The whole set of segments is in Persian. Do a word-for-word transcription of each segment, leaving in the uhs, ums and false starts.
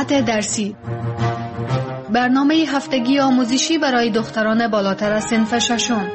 ساعت درسی، برنامه هفتگی آموزشی برای دختران بالاتر از صنف ششم.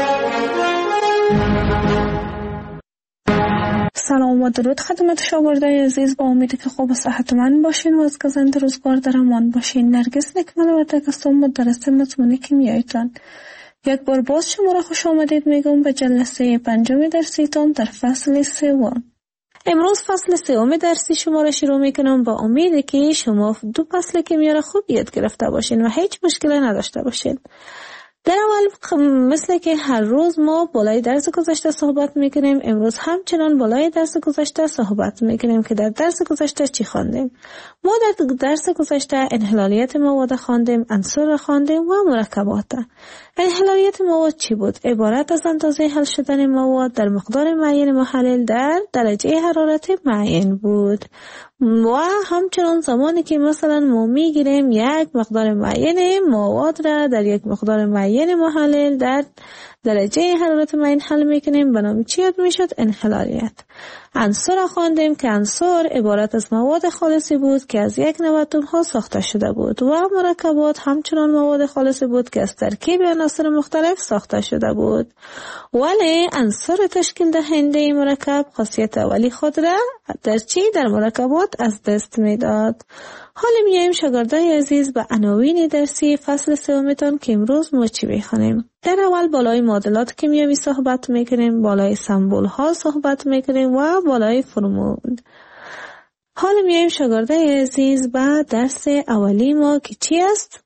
سلام و درود خدمت شاگردای عزیز، با امیدی که خوب و صحتمند باشین و از گزند روزگار در امان باشین. نرگس نکمل و تکستون مدرس مضمون کیمیاییتان. یک بار باز شما را خوش آمدید میگم به جلسه پنجم درسیتان در فصل سوم. امروز فصل سوم درسی شما را شروع میکنم با امیدی که شما دو فصل کیمیا را خوب یاد گرفته باشین و هیچ مشکلی نداشته باشین. در اول مثل که هر روز ما بالای درس گذشته صحبت میکنیم، امروز همچنان بالای درس گذشته صحبت میکنیم که در درس گذشته چی خواندیم. ما در درس گذشته انحلالیت مواد خواندیم، عنصر را خواندیم و مرکبات. انحلالیت مواد چی بود؟ عبارت از اندازه حل شدن مواد در مقدار معین محلل در درجه حرارت معین بود. و همچنان زمانی که مثلا ما میگیریم یک مقدار معین مواد را در یک مقدار معین محلل در درجه حرارت معین حل میکنیم، به نام چی یاد میشد؟ انحلالیت. عنصر را خواندیم که عنصر عبارت از مواد خالصی بود که از یک نوع اتم ها ساخته شده بود و مرکبات همچنان مواد خالصی بود که از ترکیب عناصر مختلف ساخته شده بود. ولی عنصر تشکیل دهنده مرکب خاصیت اولی خود را در چی؟ در مرکبات از دست میداد. حالا میایم شاگردای عزیز به عناوین درسی فصل سومتان که امروز ما چی بخونیم. در اول بالای معادلات کیمیایی صحبت میکنیم، بالای سمبول ها صحبت میکنیم و بالای فرمول. حالا میایم شاگردای عزیز به درس اولی ما که چی است؟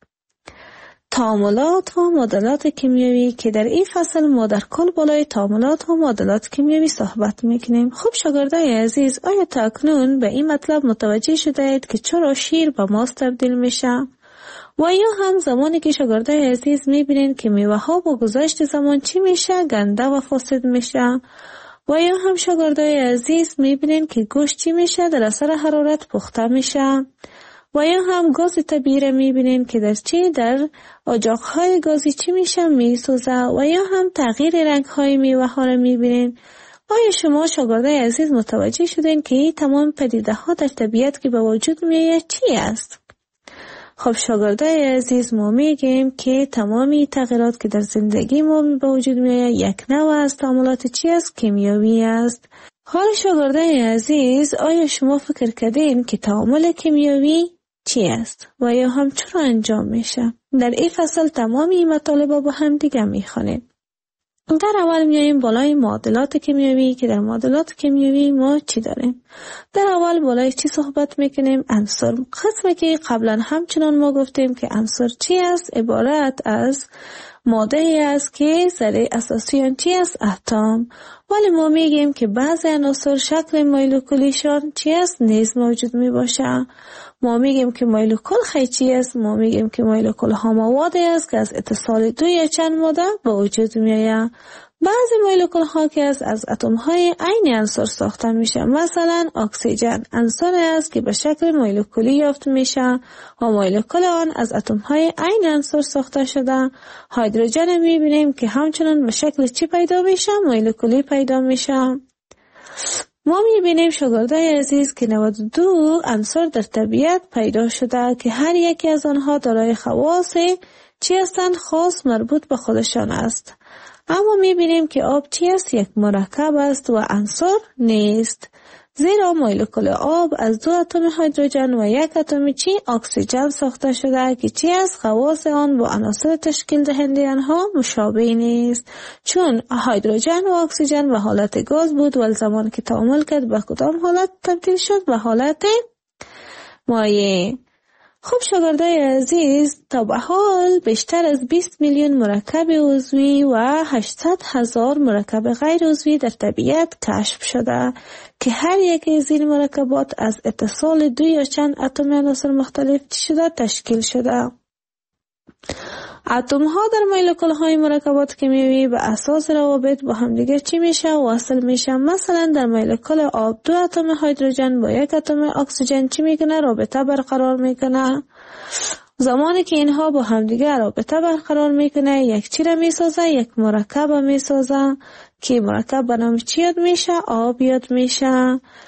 تعاملات و معادلات کیمیایی، که در این فصل ما در کل بالای تعاملات و معادلات کیمیایی صحبت میکنیم. خب شاگردای عزیز، آیا تا اکنون به این مطلب متوجه شده اید که چرا شیر به ماست تبدیل میشه؟ و یا هم زمانی که شاگردای عزیز میبینین که میوه ها با گذشت زمان چی میشه؟ گنده و فاسد میشه. و یا هم شاگردای عزیز میبینین که گوشت چی میشه؟ در اثر حرارت پخته میشه. و یا هم گاز طبیعی میبینین که در چی؟ در اجاقهای گازی چی میشه؟ میسوزه. و یا هم تغییر رنگهای میوه ها رو میبینین. آیا شما شاگردای عزیز متوجه شدین که این تمام پدیده ها در طبیعت که به وجود میآید چی است؟ خب شاگردای عزیز، ما میگیم که تمامی تغییرات که در زندگی ما به وجود میآید یک نوع از تعاملات چی است؟ کیمیایی است. حالا شاگردای عزیز، آیا شما فکر کردین که تعامل کیمیایی چی است و یا هم چرا انجام میشه؟ در این فصل تمامی مطالب با هم دیگه میخوانیم. در اول میاییم بالای معادلات کیمیایی که در معادلات کیمیایی ما چی داریم؟ در اول بالای چی صحبت میکنیم؟ عنصر. قسمی که قبلا همچنان ما گفتیم که عنصر چی است؟ عبارت از ماده ای است که ذره اساسی آن چی است؟ اتم. ولی ما میگیم که بعضی عناصر شکل مولکولیشان چی است؟ نیز موجود می باشه. ما میگیم که مولکول خیلی چی است؟ ما میگیم که مولکول ها موادی است که از اتصال دو یا چند ماده به وجود میآید. بعضی مولکول ها که از از اتم های عین عنصر ساخته میشه. مثلا اکسیژن عنصر است که به شکل مولکولی یافت میشه و مولکول آن از اتم های عین عنصر ساخته شده. هیدروژن میبینیم که همچنان به شکل چی پیدا میشه؟ مولکولی پیدا میشه. ما میبینیم شاگردای عزیز که نود و دو عنصر در طبیعت پیدا شده که هر یکی از آنها دارای خواص چی هستند؟ خاص مربوط به خودشان است. اما میبینیم که آب چی است؟ یک مرکب است و عنصر نیست، زیرا مولکول آب از دو اتم هیدروژن و یک اتم چی؟ اکسیژن ساخته شده که چی است؟ خواص آن با عناصر تشکیل دهنده آنها مشابه نیست، چون هیدروژن و اکسیژن به حالت گاز بود و زمان که تعامل کرد به کدام حالت تبدیل شد؟ به حالت مایع. خب شاگردای عزیز، تا به حال بیشتر از بیست میلیون مرکب عضوی و هشتصد هزار مرکب غیر عضوی در طبیعت کشف شده که هر یک از این مرکبات از اتصال دو یا چند اتم عناصر مختلف شده تشکیل شده. اتم ها در مولکول های مرکبات کیمیایی به اساس روابط با هم دیگه چی میشه؟ واصل میشه. مثلا در مولکول آب دو اتم هیدروژن با یک اتم اکسیژن چی میکنه؟ رابطه برقرار میکنه. زمانی که اینها با هم دیگه رابطه برقرار میکنه، یک چی را میسازه؟ یک مرکب میسازه که مرکب به نام چی یاد میشه؟ آب یاد میشه.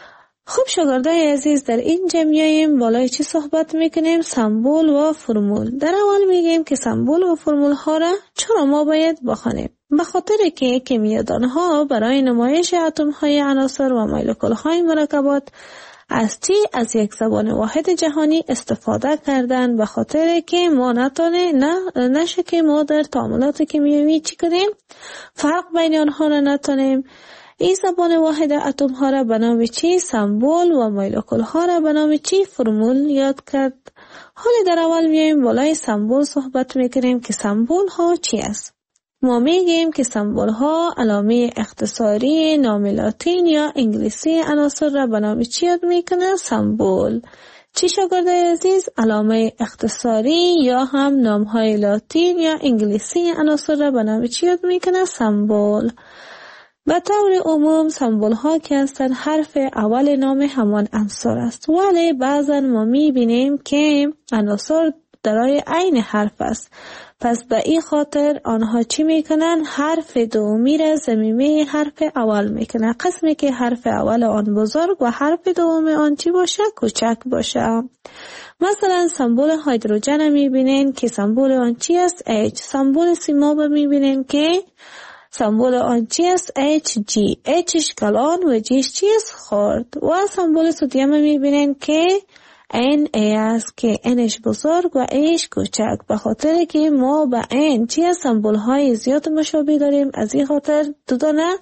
خب شاگردای عزیز، در این میایم بالای چی صحبت میکنیم؟ سمبول و فرمول. در اول میگیم که سمبول و فرمول ها را چرا ما باید بخوانیم؟ به خاطر که کیمیادان ها برای نمایش اتم های عناصر و مولکول های مرکبات از چی؟ از یک زبان واحد جهانی استفاده کردن، به خاطر که ما نتونه نه نشه که ما در تعاملات کیمیایی چی کنیم؟ فرق بین آنها را نتونیم. این زبان واحد اتم ها را به نام چی؟ سمبول و مولکول ها را به نام چی؟ فرمول یاد کرد. حالا در اول میایم بالای سمبول صحبت میکنیم که سمبول ها چی است. ما میگیم که سمبول ها علامه اختصاری نام لاتین یا انگلیسی عناصر را به نام چی یاد میکنه؟ سمبول. چی شاگردای عزیز؟ علامه اختصاری یا هم نام های لاتین یا انگلیسی عناصر را به نام چی یاد میکنه؟ سمبول. به طور عموم سمبول ها که هستند حرف اول نام همان عنصر است، ولی بعضا ما میبینیم که عناصر دارای عین حرف است. پس به این خاطر آنها چی میکنن؟ حرف دومی را ضمیمه حرف اول میکنن، قسمی که حرف اول آن بزرگ و حرف دوم آن چی باشه؟ کوچک باشه. مثلا سمبول هیدروژن میبینین که سمبول آن چی است؟ H. سمبول سیماب میبینین که سمبول آن چی است؟ اچ جی. Hش کلان و جیش چی است؟ خرد. و سمبول سدیم میبینین که ان ای است که انش بزرگ و ایش کوچک، به خاطر که ما به ان چی سمبول های زیاد مشابه داریم. از این خاطر دو دانه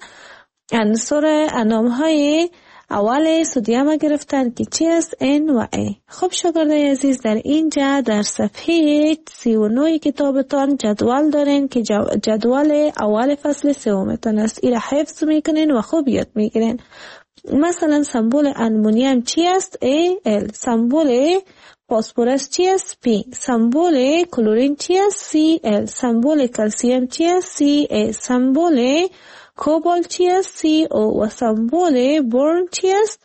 عنصر نام های اول سدیم گرفتن که چی است؟ ان و ای. خب شاگردای عزیز، در اینجا در صفحه سی و نه کتابتان جدول دارین که جدول اول فصل سومتان است. این را حفظ میکنین و خوب یاد میگیرین. مثلا سمبول امونیم چی است؟ ای ال. سمبول فسفرس چی است؟ پی. سمبول کلورین چی است؟ سی ال. سمبول کلسیم چی است؟ سی ای. سمبول کوبالت چی است؟ سی او. و سمبول برن چی است؟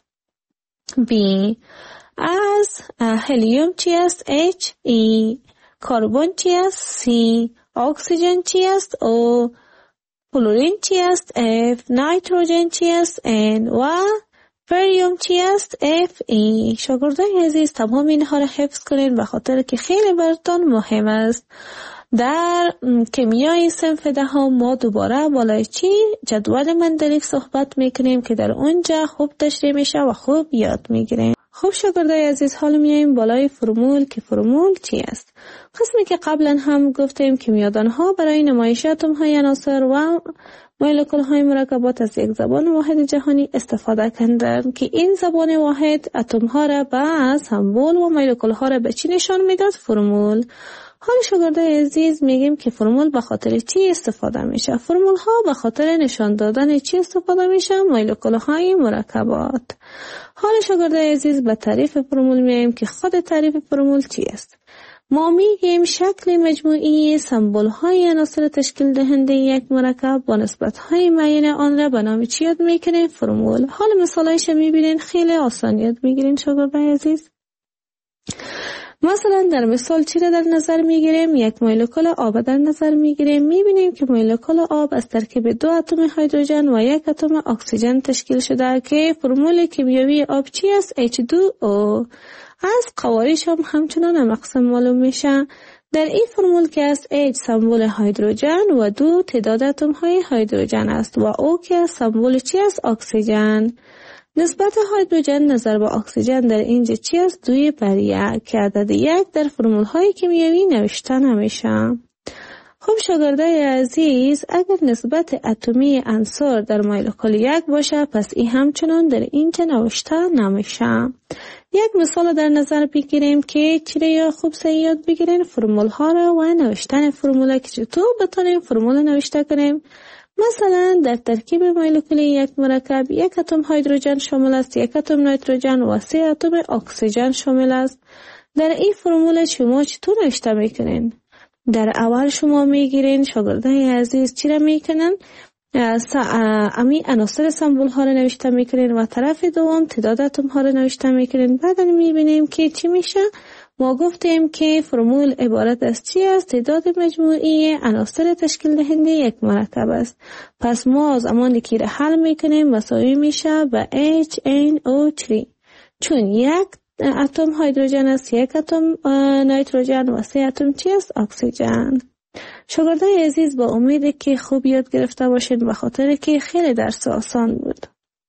بی. از هلیوم چی است؟ اچ ای. کربن چی است؟ سی. اکسیژن چی است؟ او. فلورین چی است؟ F. نیتروژن چی است؟ N. و فریوم چی است؟ اف ای. شاگردای عزیز، تمام اینها را حفظ کنین به خاطر که خیلی براتون مهم است. در کیمیای صنف دهم ما دوباره بالای چی؟ جدول مندلیف صحبت میکنیم که در اونجا خوب تشریح میشه و خوب یاد میگیریم. خب شاگردای عزیز، حالا میایم بالای فرمول که فرمول چی است. قسمی که قبلا هم گفتیم کیمیادان ها برای نمایش اتم های عناصر و مولکول های مرکبات از یک زبان واحد جهانی استفاده کردند که این زبان واحد اتم ها را به سمبول و مولکول ها را به چی نشان میداد؟ فرمول. حالا شاگردای عزیز میگیم که فرمول به خاطر چی استفاده میشه؟ فرمول ها به خاطر نشان دادن چی استفاده میشه؟ مولکول های مرکبات. حالا شاگردای عزیز به تعریف فرمول میایم که خود تعریف فرمول چی است. ما میگیم شکل مجموعی سمبول های عناصر تشکیل دهنده یک مرکب با نسبت های معین آن را به نام چی یاد میکنیم؟ فرمول. حالا مثالایش میبینین خیلی آسان یاد میگیرین شاگردای عزیز. مثلا در مثال چی را در نظر میگیریم؟ یک مولکول آب در نظر میگیریم. میبینیم که مولکول آب از ترکیب دو اتم هیدروژن و یک اتم اکسیژن تشکیل شده که فرمول کیمیایی آب چی است؟ اچ دو او. از قوارش هم همچنان مقسم معلوم میشه. در این فرمول که است H سمبول هیدروژن و دو تعداد اتم های هیدروژن است و او که سمبول چی است؟ اکسیژن. نسبت هیدروژن نظر به اکسیژن در اینجا چی است؟ دوی بر یک که عدد یک در فرمول های کیمیایی نوشته نمیشه. خب شاگردای عزیز، اگر نسبت اتمی عنصر در مولکول یک باشه پس این همچنان در اینجا نوشته نمیشه. یک مثال در نظر بگیریم که چی یا خوب سه یاد بگیرین فرمول ها را و نوشتن فرمول که چطور بتونیم فرمول نوشته کنیم. مثلا در ترکیب مولکولی یک مرکب یک اتم هیدروژن شامل است، یک اتم نیتروژن و سه اتم اکسیژن شامل است. در این فرمول شما چطور نوشته میکنین؟ در اول شما میگیرین شاگردای عزیز چی را میکنن؟ امی عناصر سمبول ها را نوشته میکنین و طرف دوم تعداد اتم ها را نوشته میکنین. بعد میبینیم که چی میشه؟ ما گفتیم که فرمول عبارت از چی است؟ تعداد مجموعی عناصر تشکیل دهنده یک مرکب است. پس ما زمانی که را حل میکنیم مساوی میشه به H N O سه، چون یک اتم هیدروژن است، یک اتم نیتروژن و سه اتم چی است؟ اکسیژن. شاگردای عزیز، با امید که خوب یاد گرفته باشید، به خاطر که خیلی درس آسان بود.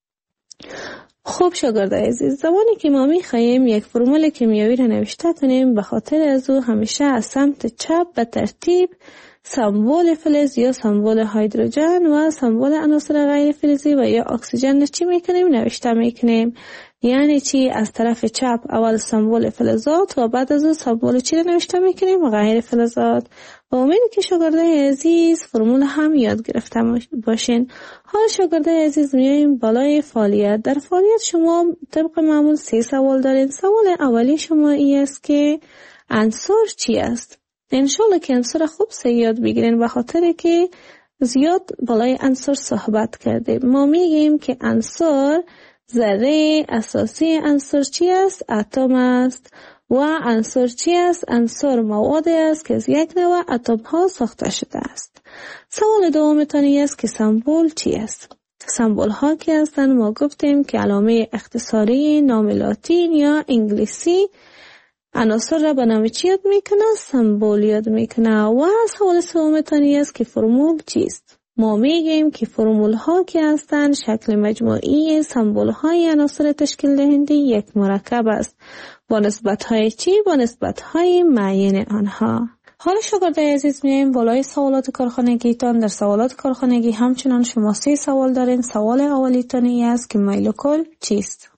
خوب شاگردای عزیز، زمانی که ما میخواهیم یک فرمول کیمیایی را نوشته کنیم، به خاطر از او همیشه از سمت چپ به ترتیب سمبل فلز یا سمبل هیدروژن و سمبل عناصر غیر فلزی و یا اکسیژن چی میکنیم؟ نوشته میکنیم. یعنی چی؟ از طرف چپ اول سمبل فلزات و بعد از اون سمبل چی رو نوشته میکنیم؟ غیر فلزات. و امید که شاگردای عزیز فرمول هم یاد گرفته باشین. حالا شاگردای عزیز میایم بالای فعالیت. در فعالیت شما طبق معمول سه سوال دارین. سوال اولی شما ای است که عنصر چی است؟ انشالله که عنصر خوب سه یاد بگیرین، به خاطر که زیاد بالای عنصر صحبت کردیم. ما میگیم که عنصر ذره اساسی عنصر چی است؟ اتم است. و عنصر چی است؟ عنصر مواد است که از یک نوع اتم ها ساخته شده است. سوال دومتانی است که سمبل چی است؟ سمبل ها که هستند ما گفتیم که علامه اختصاری نام لاتین یا انگلیسی عناصر را به نام چی یاد میکنه؟ سمبل یاد میکنه. و سوال سومتانی است که فرمول چیست؟ ما میگیم که فرمول ها که هستند شکل مجموعی سمبل های عناصر تشکیل دهنده یک مرکب است. با نسبت های چی؟ با نسبت های معین آنها. حالا شاگردای عزیز میایم بالای سوالات کارخانگیتان. در سوالات کارخانگی همچنان شما سه سوال دارین. سوال اولیتانی است که مولکول چیست؟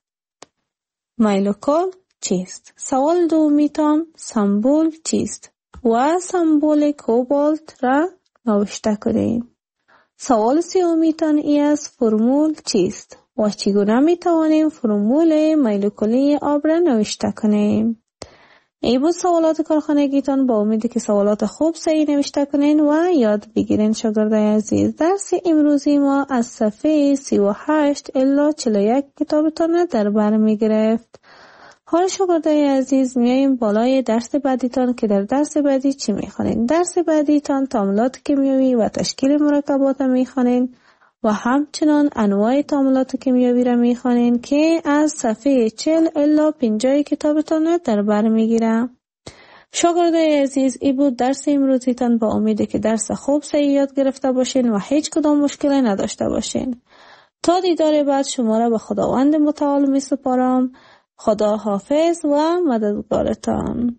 مولکول چیست؟ سوال دومیتان سمبل چیست؟ و سمبل کوبالت را نوشته کنید. سوال سومیتان ای است فرمول چیست؟ و چگونه می توانیم فرمول مولکولی آب را نوشته کنیم؟ ای بود سوالات کارخانگیتان. با امیدی که سوالات خوب صحیح نوشته کنین و یاد بگیرین. شاگردای عزیز، درس امروزی ما از صفحه سی و هشت الی چهل و یک کتابتان در بر می گرفت. حالا شاگردای عزیز میاییم بالای درس بعدیتان که در درس بعدی چی میخوانین؟ درس بعدیتان تعاملات کیمیایی و تشکیل مرکبات میخوانین و همچنان انواع تعاملات کیمیایی را میخوانین که از صفحه چهل الی پنجاه کتابتان در بر میگیره. شاگردای عزیز، ای بود درس امروزیتان. با امیده که درس خوب صحیح یاد گرفته باشین و هیچ کدام مشکلی نداشته باشین. تا دیدار بعد شما را به خداوند متعال می سپارم. خدا حافظ و مددگارتان.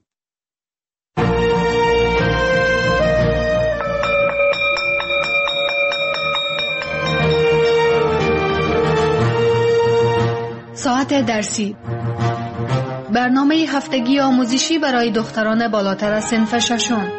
ساعت درسی، برنامه هفتگی آموزشی برای دختران بالاتر از صنف ششم.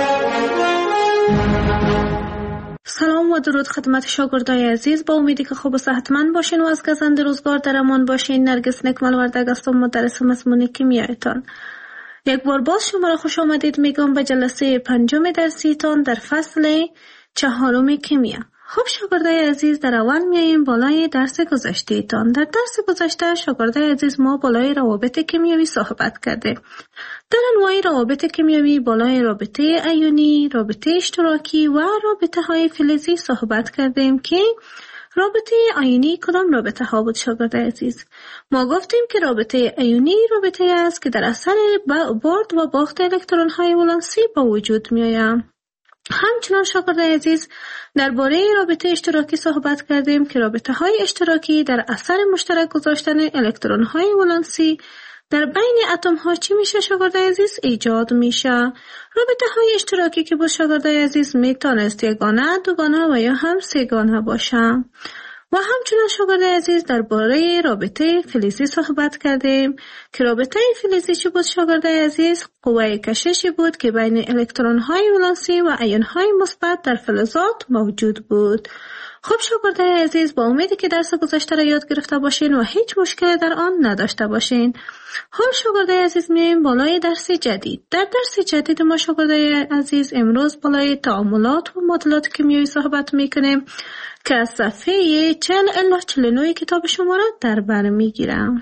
سلام و درود خدمت شاگردای عزیز. با امیدی که خوب و صحتمند باشین و از گزند روزگار در امان باشین. نرگس نکمل وردگ هستم، مدرس مضمون کیمیایتان. یک بار باز شما را خوش آمدید میگم به جلسه پنجم درسیتان در فصل چهارم کیمیا. خب شاگردای عزیز، در اول میاییم بالای درس گذشته تان. در درس گذشته شاگردای عزیز ما بالای روابط کیمیایی صحبت کرده. در انواع روابط کیمیایی بالای رابطه ایونی، رابطه اشتراکی و رابطه های فلزی صحبت کردیم که رابطه ایونی کدام رابطه ها بود شاگردای عزیز؟ ما گفتیم که رابطه ایونی رابطه است که در اثر برد و باخت الکترون های ولانسی به وجود می آید. همچنان شاگردای عزیز درباره رابطه اشتراکی صحبت کردیم که رابطه های اشتراکی در اثر مشترک گذاشتن الکترون های ولانسی در بین اتم ها چی میشه شاگردای عزیز؟ ایجاد میشه. رابطه های اشتراکی که با شاگردای عزیز میتونست یگانه، دوگانه و یا هم سه‌گانه باشه. و همچنان شاگردای عزیز درباره رابطه فلزی صحبت کردیم که رابطه فلزی چی بود شاگردای عزیز؟ قوه کششی بود که بین الکترون های ولانسی و ایون های مثبت در فلزات موجود بود. خب شاگردای عزیز، با امیدی که درس گذشته را یاد گرفته باشین و هیچ مشکلی در آن نداشته باشین. حال شاگردای عزیز میایم بالای درس جدید. در درس جدید ما شاگردای عزیز امروز بالای تعاملات و معادلات کیمیایی صحبت میکنیم که از صفحه چهل الی چهل و نه کتاب شما را در بر میگیرم.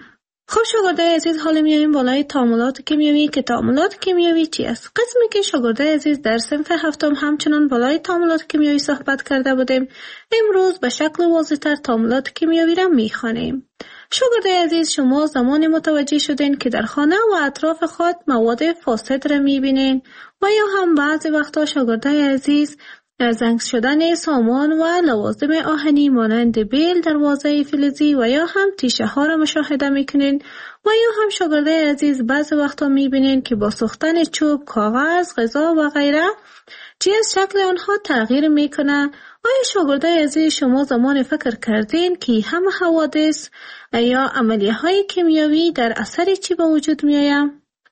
خب شاگردای عزیز، حالا میایم بالای تعاملات کیمیایی که تعاملات کیمیایی چی است؟ قسمی که شاگردای عزیز در صنف هفتم همچنان بالای تعاملات کیمیایی صحبت کرده بودیم، امروز به شکل واضح‌تر تعاملات کیمیایی را میخوانیم. شاگردای عزیز، شما زمان متوجه شدین که در خانه و اطراف خود مواد فاسد را میبینین و یا هم بعضی وقتا شاگردای عزیز زنگ شدن سامان و لوازم آهنی مانند بیل، دروازه فلزی و یا هم تیشه ها را مشاهده میکنین و یا هم شاگردای عزیز بعضی وقتا میبینین که با سوختن چوب، کاغذ، غذا و غیره چیز شکل آنها تغییر میکنه. آیا شاگردای عزیز شما زمان فکر کردین که همه حوادث یا عملیه های کیمیایی در اثر چی به وجود میآید؟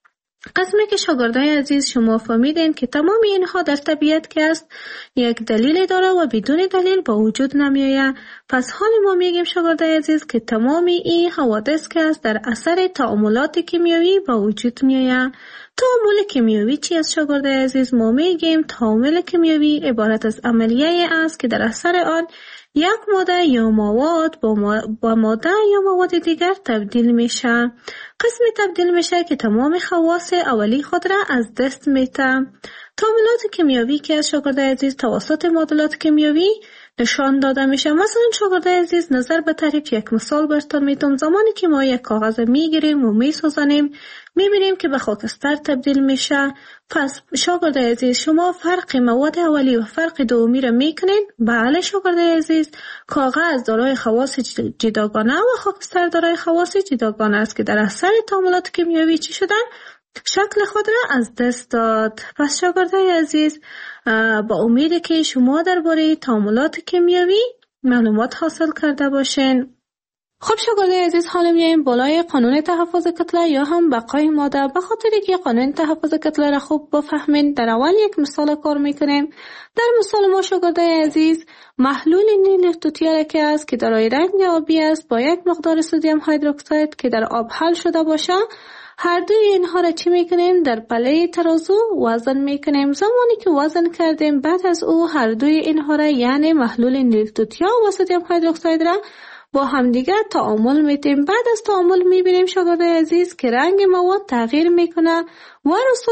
قسمی که شاگردای عزیز شما فهمیدین که تمام اینها در طبیعت که است یک دلیل داره و بدون دلیل با وجود نمیآید. پس حال ما میگیم شاگردای عزیز که تمام این حوادث که است در اثر تعاملات کیمیایی با وجود میآید. تعامل کیمیایی چی است شاگردای عزیز؟ ما میگیم تعامل کیمیایی عبارت از عملیه است که در اثر آن یک ماده یا مواد با, ما... با ماده یا مواد دیگر تبدیل میشه. قسم تبدیل میشه که تمام خواص اولی خود را از دست میده. تعاملات کیمیایی که از شاگردای عزیز توسط معادلات کیمیایی نشان داده میشه. مثلا شاگردای عزیز نظر به تعریف یک مثال براتون میدم. زمانی که ما یک کاغذ میگیریم و میسوزانیم میبینیم که به خاکستر تبدیل میشه. پس شاگردای عزیز شما فرق مواد اولی و فرق دومی را میکنین؟ بله شاگردای عزیز، کاغذ دارای خواص جداگانه و خاکستر دارای خواص جداگانه است که در اثر تعاملات کیمیایی چی شدن؟ شکل خود را از دست داد. پس شاگردای عزیز با امید که شما درباره تعاملات کیمیایی معلومات حاصل کرده باشین. خب شاگردای عزیز، حالا میایم بالای قانون تحفظ کتله یا هم بقای ماده. به خاطر که قانون تحفظ کتله را خوب بفهمین در اول یک مثال کار میکنیم. در مثال ما شاگردای عزیز محلول نیل توتیا که است که دارای رنگ آبی است با یک مقدار سدیم هیدروکساید که در آب حل شده باشه، هر دوی اینها را چی میکنیم؟ در پله ترازو وزن میکنیم. زمانی که وزن کردیم بعد از او هر دوی اینها را یعنی محلول نیل توتیا و سدیم هیدروکساید را با همدیگر تعامل میدیم. بعد از تعامل میبینیم شاگردای عزیز که رنگ مواد تغییر میکنه و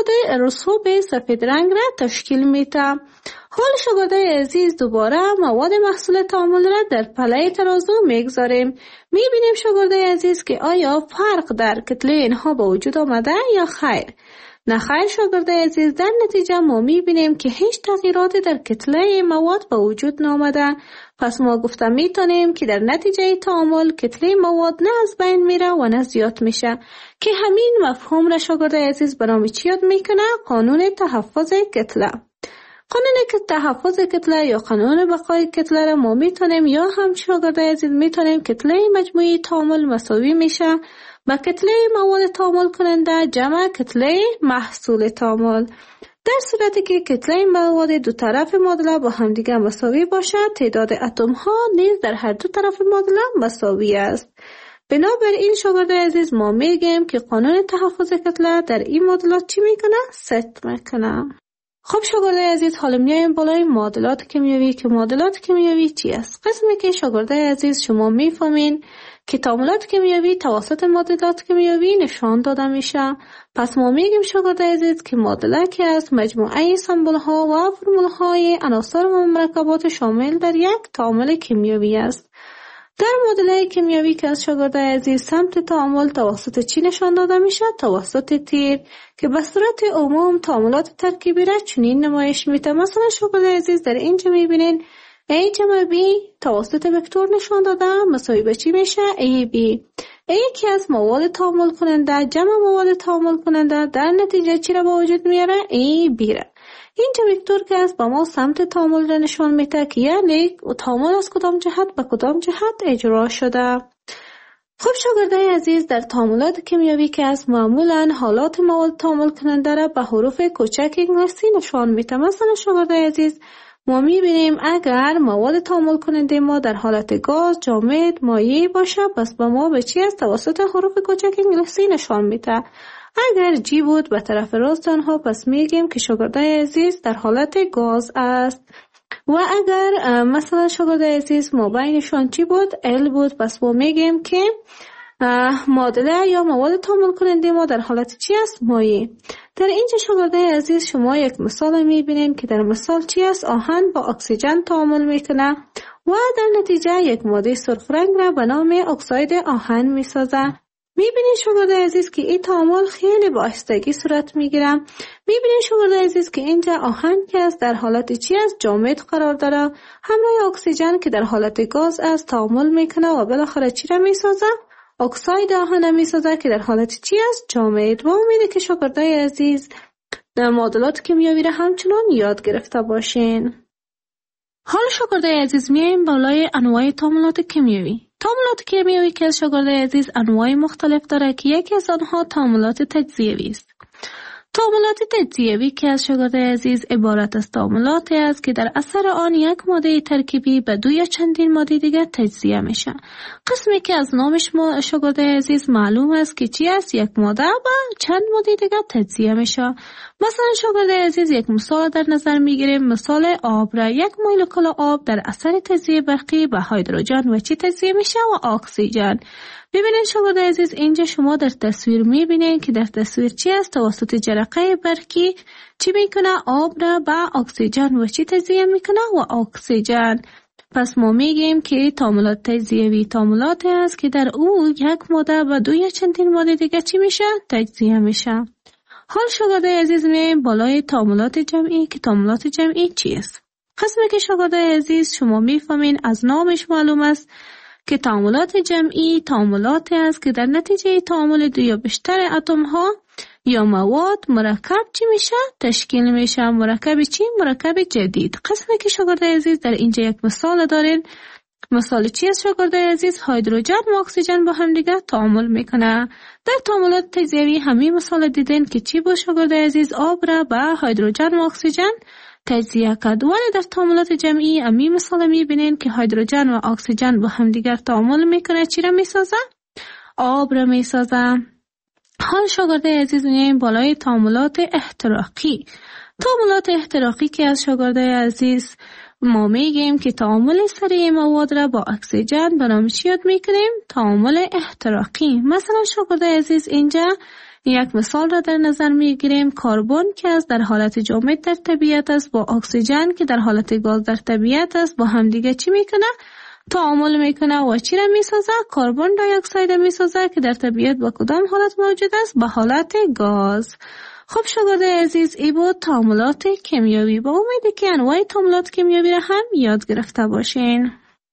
رسوب سفید رنگ را تشکیل میده. حال شاگردای عزیز دوباره مواد محصول تعامل را در پله ترازو میگذاریم. میبینیم شاگردای عزیز که آیا فرق در کتله اینها با وجود آمده یا خیر؟ نه خیر شاگردای عزیز، در نتیجه ما میبینیم که هیچ تغییراتی در کتله مواد با وجود نآمده. پس ما گفته میتونیم که در نتیجه تعامل کتله مواد نه از بین میره و نه زیاد میشه که همین مفهوم را شاگردای عزیز به نام چی یاد میکنه؟ قانون تحفظ کتله. قانون تحفظ کتله یا قانون بقای کتله را ما میتونیم یا هم شاگردای عزیز میتونیم کتله مجموعی تعامل مساوی میشه با کتله مواد تعامل کننده جمع کتله محصول تعامل. در صورتی که کتله مواد دو طرف معادله با همدیگر مساوی باشد، تعداد اتم ها نیز در هر دو طرف معادله مساوی است. بنابراین شاگردای عزیز ما میگیم که قانون تحفظ کتله در این معادلات چی میکنه؟ ست میکنه. خب شاگردای عزیز، حالا میایم بالای معادلات کیمیایی که معادلات کیمیایی چی است؟ قسمی که شاگردای عزیز شما میفهمین که تعاملات کیمیایی توسط معادلات کیمیایی نشان داده میشه. پس ما میگیم شاگردای عزیز که معادله که است مجموعه سمبل ها و فرمول های عناصر و مرکبات شامل در یک تعامل کیمیایی است. در معادله کیمیایی که از شاگردای عزیز سمت تعامل توسط چی نشان داده میشه؟ توسط تیر که به صورت عموم تعاملات ترکیبی را چنین نمایش میده. مثلا شاگردای عزیز در اینجا میبینین A جمع B توسط وکتور نشان داده مساوی به چی میشه؟ A B. A که از مواد تعامل کننده جمع مواد تعامل کننده در نتیجه چی را به وجود میاره؟ A B را. اینجا وکتور که است با ما سمت تعامل را نشان میده که یعنی تعامل از کدام جهت به کدام جهت اجرا شده. خب شاگردای عزیز، در تعاملات کیمیایی که است معمولا حالات مواد تعامل کننده را به حروف کوچک انگلیسی نشان میده. مثلا شاگردای عزیز ما میبینیم اگر مواد تعامل کننده ما در حالت گاز، جامد، مایع باشه پس به ما به چی است؟ توسط حروف کوچک انگلیسی نشان میده. اگر جی بود به طرف راست آنها پس میگیم که شاگردای عزیز در حالت گاز است. و اگر مثلا شاگردای عزیز ما بینشان چی بود؟ ال بود پس ما میگیم که معادله یا مواد تعامل کننده ما در حالت چی است؟ مایع. در اینجا شاگردای عزیز شما یک مثال میبینین که در مثال چی است؟ آهن با اکسیژن تعامل میکنه و در نتیجه یک ماده سرخ رنگ را به نام اکساید آهن میسازه. میبینین شاگردای عزیز که این تعامل خیلی با آهستگی صورت میگیره. میبینین شاگردای عزیز که اینجا آهن که است در حالت چی است؟ جامد قرار داره، همراه اکسیژن که در حالت گاز است تعامل میکنه و بالاخره چی را میسازه؟ اکساید آهن میسازه که در حالت چی است؟ جامد. و امیده که شاگردای عزیز در معادلات کیمیایی را همچنان یاد گرفته باشین. حالا شاگردای عزیز میایم بالای انواع تعاملات کیمیایی. تعاملات کیمیایی که از شاگردای عزیز انواع مختلف داره که یکی از آنها تعاملات تجزیوی است. تعاملات تجزیوی که از شاگردای عزیز عبارت از تعاملاتی است که در اثر آن یک ماده ترکیبی به دو یا چندین ماده دیگر تجزیه میشه. قسمی که از نامش شاگردای عزیز معلوم است که چی است؟ یک ماده با چند ماده دیگر تجزیه میشه. مثلا شاگردای عزیز یک مثال در نظر میگیریم، مثال آب را. یک مولکول آب در اثر تجزیه برقی به هیدروژن و چی تجزیه میشه؟ و اکسیژن. ببینید شاگردای عزیز اینجا شما در تصویر میبینید که در تصویر چی است؟ توسط جرقه برقی چی میکنه؟ آب را به اکسیژن و چی تجزیه میکنه؟ و اکسیژن. پس ما میگیم که تعاملات تجزیوی تعاملاتی است که در او یک ماده و دو یا چندین ماده دیگه چی میشه؟ تجزیه میشه. حال شاگردای عزیز میایم بالای تعاملات جمعی که تعاملات جمعی چیست؟ قسمی که شاگردای عزیز شما میفهمین از نامش معلوم است که تعاملات جمعی تعاملاتی است که در نتیجه تعامل دو یا بیشتر اتم ها یا مواد مرکب چی میشه؟ تشکیل میشه. مرکب چی؟ مرکب جدید. قسمی که شاگردای عزیز در اینجا یک مثال دارین. مثال چی است شاگردای عزیز؟ هیدروژن و اکسیژن با هم دیگه تعامل میکنه. در تعاملات تجزیوی همین مثال دیدین که چی بود شاگردای عزیز؟ آب را به هیدروژن و اکسیژن تجزیه کرد. ولی در تعاملات جمعی همین مثال میبینین که هیدروژن و اکسیژن با هم دیگر تعامل میکنه. چی را میسازه؟ آب را میسازه. حال شاگردای عزیز میایم بالای تعاملات احتراقی. تعاملات احتراقی که از شاگردای عزیز ما میگیم که تعامل سریع مواد را با اکسیژن به نام چی یاد میکنیم؟ تعامل احتراقی. مثلا شاگردای عزیز اینجا یک مثال را در نظر میگیریم. کربن که از در حالت جامد در طبیعت است با اکسیژن که در حالت گاز در طبیعت است با هم دیگه چی میکنه؟ تعامل میکنه و چی را میسازه؟ کربن دی اکساید میسازه که در طبیعت با کدام حالت موجود است؟ به حالت گاز. خب شاگردای عزیز ای بود تعاملات کیمیایی. با امیده که انواع تعاملات کیمیایی را هم یاد گرفته باشین.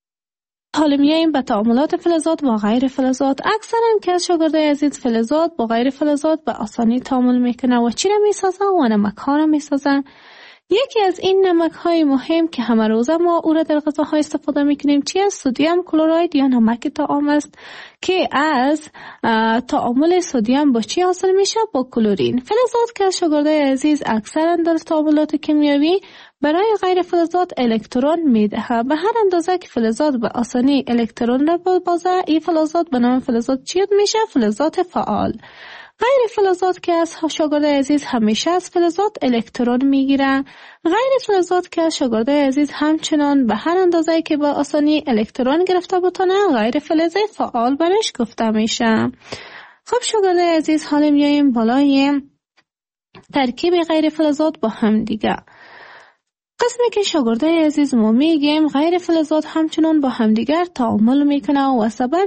حالا میایم به تعاملات فلزات با غیر فلزات. اکثرا که از شاگردای عزیز فلزات با غیر فلزات به آسانی تعامل میکنه و چی را میسازه؟ و نمک ها را میسازه. یکی از این نمک های مهم که همه روزه ما او را در غذاها استفاده میکنیم چی است؟ سدیم کلراید یا نمک طعام است که از تعامل سدیم با چی حاصل میشه؟ با کلورین. فلزات که از شاگردای عزیز اکثرا در تعاملات کیمیایی برای غیر فلزات الکترون میدهه. به هر اندازه که فلزات به آسانی الکترون را بازه این فلزات به نام فلزات چی میشه؟ فلزات فعال. غیر فلزات که از شاگردای عزیز همیشه از فلزات الکترون میگیره. غیر فلزات که از شاگردای عزیز همچنان به هر اندازه که به آسانی الکترون گرفته بتونه غیر فلز فعال برش گفته میشه. خب شاگردای عزیز حالا میاییم بالای ترکیب غیر فلزات با هم دیگه. قسمی که شاگردای عزیز ما میگیم غیر فلزات همچنان با همدیگر تعامل میکنه و سبب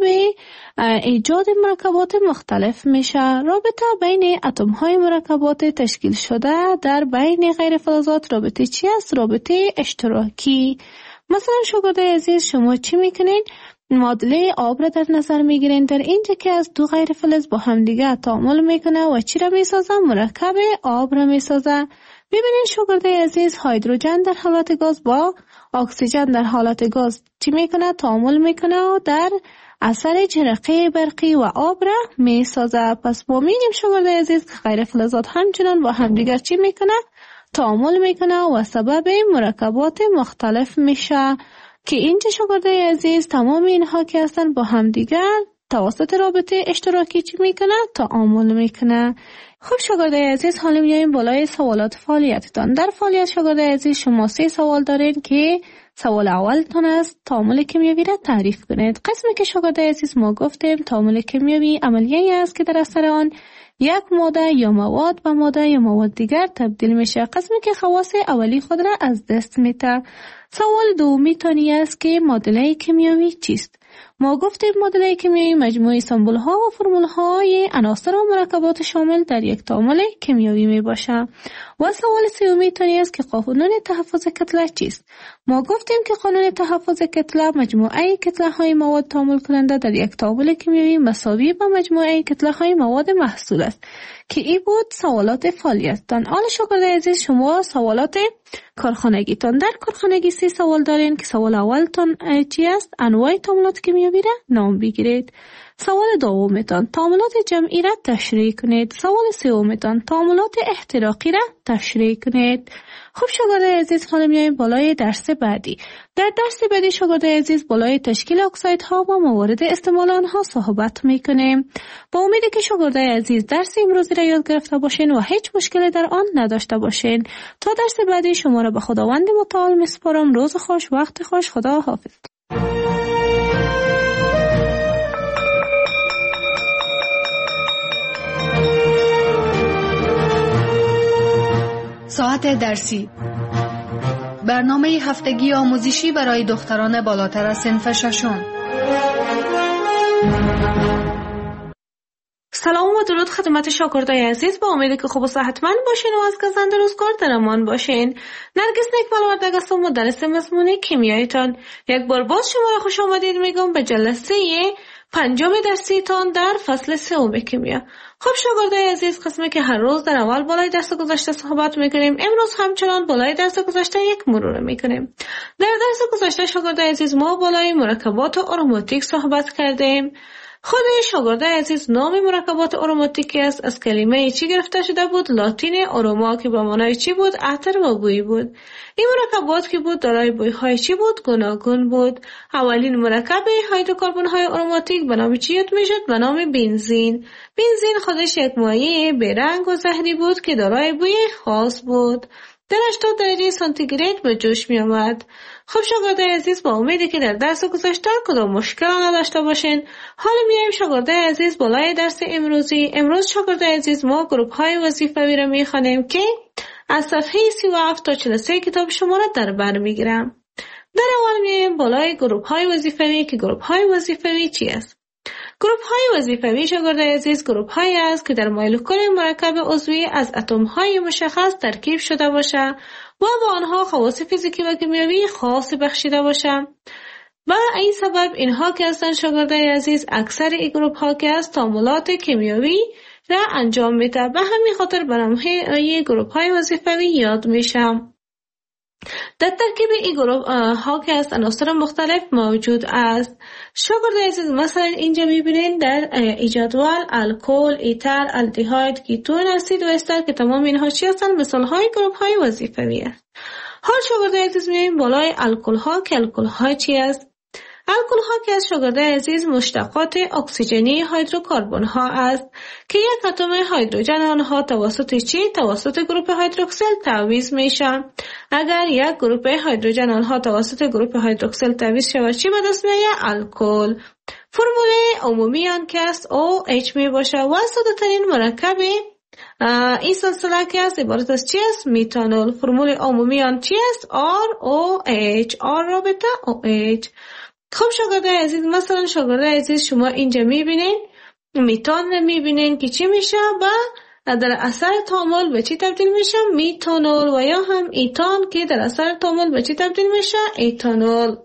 ایجاد مرکبات مختلف میشه. رابطه بین اتم های مرکبات تشکیل شده در بین غیر فلزات رابطه چی است؟ رابطه اشتراکی. مثلا شاگردای عزیز شما چی میکنین؟ معادله آب را در نظر میگیرین. در اینجا که از دو غیر فلز با همدیگر تعامل میکنه و چی را میسازه؟ مرکب آب را میسازه. ببینید شاگردای عزیز هیدروژن در حالت گاز با اکسیژن در حالت گاز چی میکنه؟ تعامل میکنه و در اثر جرقه برقی و آب را میسازه. پس ما میگیم شاگردای عزیز که غیر فلزات همچنان با همدیگر چی میکنه؟ تعامل میکنه و سبب مرکبات مختلف میشه که اینجا شاگردای عزیز تمام اینها که هستن با همدیگر توسط رابطه اشتراکی چی میکنه؟ تعامل میکنه. خب شاگردای عزیز حالا میایم بالای سوالات فعالیتتان. در فعالیت شاگردای عزیز شما سه سوال دارین که سوال اولتان است تعامل کیمیایی را تعریف کنید. قسمی که شاگرد عزیز ما گفتیم تعامل کیمیایی عملیه‌ای است که در اثر آن یک ماده یا مواد به ماده یا مواد دیگر تبدیل میشه. قسمی که خواص اولی خود را از دست میده. سوال دومی تانی است که معادله کیمیایی چیست؟ ما گفتیم معادله کیمیایی مجموعه سمبل ها و فرمول های عناصر و مرکبات شامل در یک تعامل کیمیایی می باشه. و سوال سومی تانی است که قانون تحفظ کتله چیست؟ ما گفتیم که قانون تحفظ کتله مجموعه کتله های مواد تعامل کننده در یک تعامل کیمیایی مساوی با مجموعه کتله های مواد محصول است که این بود سوالات فعالیتتان. حال شاگرد عزیز شما سوالات کارخانگیتان. در کارخانگی سه سوال دارین که سوال اولتان چی است؟ انواع تعاملات کیمیایی را نام بگیرید. سوال دومتان تعاملات جمعی را تشریح کنید. سوال سومتان تعاملات احتراقی را تشریح کنید. خب شاگرد عزیز حالا میایم بالای درس بعدی. در درس بعدی شاگرد عزیز بالای تشکیل اکسایدها و موارد استعمال آنها صحبت میکنیم. با امیدی که شاگرد عزیز درس امروزی را یاد گرفته باشین و هیچ مشکلی در آن نداشته باشین. تا درس بعدی شما را به خداوند متعال میسپارم. روز خوش، وقت خوش، خدا حافظ. ساعت درسی، برنامه هفتگی آموزشی برای دختران بالاتر از صنف ششم. سلام و درود خدمت شاگردای عزیز. با امیدی که خوب و صحتمند باشین و از گزنده روزگار در امان باشین. نرگس نکمل وردگ هستم، مدرس مضمون کیمیایتان. یک بار باز شما را خوش آمدید میگم به جلسه پنجم درسیتان در فصل سوم کیمیا. خب شاگردای عزیز، قسمی که هر روز در اول بالای درس گذشته صحبت میکنیم، امروز همچنان بالای درس گذشته یک مرور میکنیم. در درس گذشته شاگردای عزیز ما بالای مرکبات آروماتیک صحبت کردیم. خود شاگرد عزیز نام مرکبات آروماتیکی است از کلمه چی گرفته شده بود؟ لاتین آروما که به معنای چی بود؟ عطر و بوی بود. این مرکبات که بود دارای بوی های چی بود؟ گوناگون بود. اولین مرکب هیدروکربن های آروماتیک به نام چی یاد میشد؟ به نام بنزین. بنزین خودش یک مایع بیرنگ و زهری بود که دارای بوی خاص بود. در هشتاد درجه سانتیگراد به جوش می آمد. خب شاگردای عزیز، با امیدی که در درس گذشته کدام مشکل نداشته باشین، حالا میایم شاگردای عزیز بالای درس امروزی. امروز شاگردای عزیز ما گروپ های وظیفوی را میخوانیم که از صفحه سی و هفت تا چهل و سه کتاب شما را در بر میگیرم. در اول میایم بالای گروپ های وظیفوی که گروپ های وظیفوی چی است؟ گروپ های وظیفوی شاگردای عزیز گروپ هایی است که در مولکول مرکب عضوی از اتم های مشخص ترکیب شده باشه و با آنها خواص فیزیکی و کیمیایی خاص بخشیده باشه. و این سبب اینها که هستند شاگردای عزیز، اکثر این گروپ ها که است تعاملات کیمیایی را انجام میده. به همین خاطر به نام گروپ های وظیفوی یاد میشه. در ترکیب این گروه ها که است عناصر مختلف موجود است. شاگرد عزیز مثلا اینجا میبینید در جدول الکل، ایتر، الدهاید، کیتون، اسید و استر که تمام اینها چی هستند؟ مثال های گروپ های وظیفوی است. حال شاگرد عزیز میایم بالای الکل ها که الکل ها چی است؟ الکل ها که از شاگرد عزیز مشتقات اکسیژنی هیدروکربن ها است که یک اتم هیدروژن آنها توسط چی؟ توسط گروپ هیدروکسیل تعویض میشه. اگر یک گروپ هیدروژن آنها توسط گروپ هیدروکسیل تعویض شود چی به دست میآید؟ الکل. فرمول عمومی آن که است او اچ می باشه و ساده ترین مرکب این سلسله که است عبارت از چی است؟ میتانول. فرمول عمومی آن چی است؟ آر او اچ. آر رابطه او اچ. خب شاگرد عزیز مثلا شاگرد عزیز شما اینجا میبینین میتان میبینین که چی میشه و در اثر تعامل به چی تبدیل میشه؟ میتانول. و یا هم ایتان که در اثر تعامل به چی تبدیل میشه؟ ایتانول.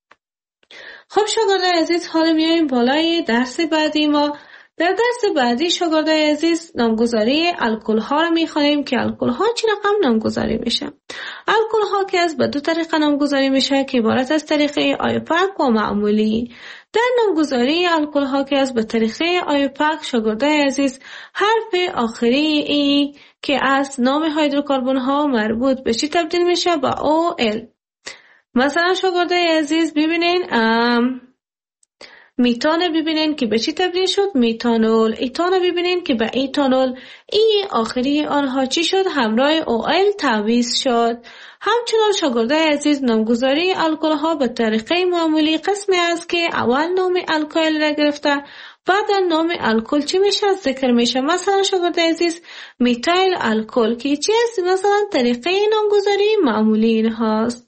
خب شاگرد عزیز حالا میایم بالای درس بعدی. ما در درس بعدی شاگرد عزیز نامگذاری الکل ها رو میخوانیم که الکل ها چی رقم نامگذاری میشه. الکل ها که از به دو طریقه نامگذاری میشه که عبارت از طریقه آیوپک و معمولی. در نامگذاری الکل ها که از به طریقه آیوپک شاگرد عزیز حرف آخری ای که از نام هیدروکربن ها مربوط به چی تبدیل میشه؟ با او ال. مثلا شاگرد عزیز ببینین میتان ببینین که به چی تبدیل شد؟ میتانول. ایتان ببینین که به ایتانول. ای آخری آنها چی شد؟ همراه او ال تعویض شد. همچنان شاگردای عزیز، نامگذاری الکل ها به طریقه معمولی قسمی است که اول نام الکل را گرفته، بعد نام الکل چی میشه ذکر میشه. مثلا شاگردای عزیز، میتایل الکل که چی است؟ مثلا طریقه نامگذاری معمولی این هاست.